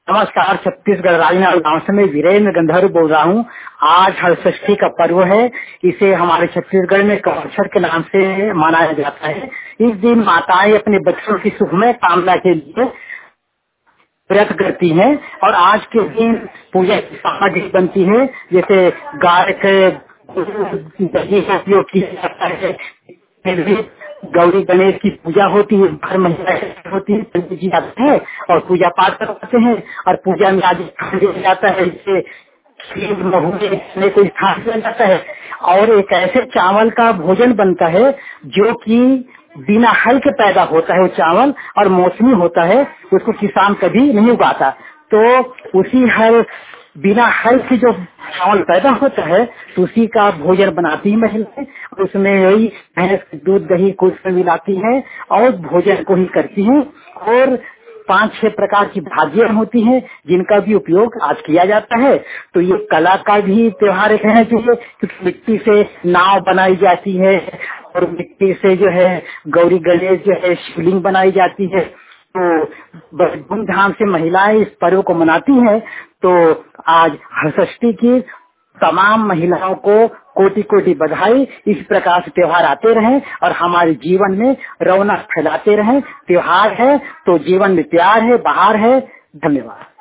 नमस्कार, छत्तीसगढ़ राजनांदगांव गांव से मैं वीरेंद्र गंधर्व बोल रहा हूँ। आज हरषष्ठी का पर्व है। इसे हमारे छत्तीसगढ़ में कवछर के नाम से मनाया जाता है। इस दिन माताएं अपने बच्चों की सुखमय कामना के लिए व्रत करती हैं और आज के दिन पूजा की सामग्री बनती है, जैसे गाय के दही का उपयोग किया जाता है। फिर भी गौरी गणेश की पूजा होती है, हर महीना होती है, पंडित जी आते हैं और पूजा पाठ करवाते हैं और पूजा में आज स्थान दिया जाता है, जैसे खीर महुए में कोई स्थान दिया जाता है। और एक ऐसे चावल का भोजन बनता है जो कि बिना हल के पैदा होता है वो चावल, और मौसमी होता है, उसको किसान कभी नहीं उगाता। तो उसी हल बिना हल की जो चावल पैदा होता है तो उसी का भोजन बनाती है महिलाएं। उसमें वही भैंस दूध दही कुछ मिलाती है और भोजन को ही करती है। और 5-6 प्रकार की भाजियां होती हैं जिनका भी उपयोग आज किया जाता है। तो ये कला का भी त्योहार कहना चाहिए, क्योंकि मिट्टी से नाव बनाई जाती है और मिट्टी से जो है गौरी गणेश जो है शिवलिंग बनाई जाती है। तो बड़ी धूमधाम से महिलाएं इस पर्व को मनाती हैं। तो आज हरषष्ठी की तमाम महिलाओं को कोटि कोटि बधाई। इस प्रकार से त्योहार आते रहें और हमारे जीवन में रौनक फैलाते रहें। त्योहार है तो जीवन में प्यार है, बहार है। धन्यवाद।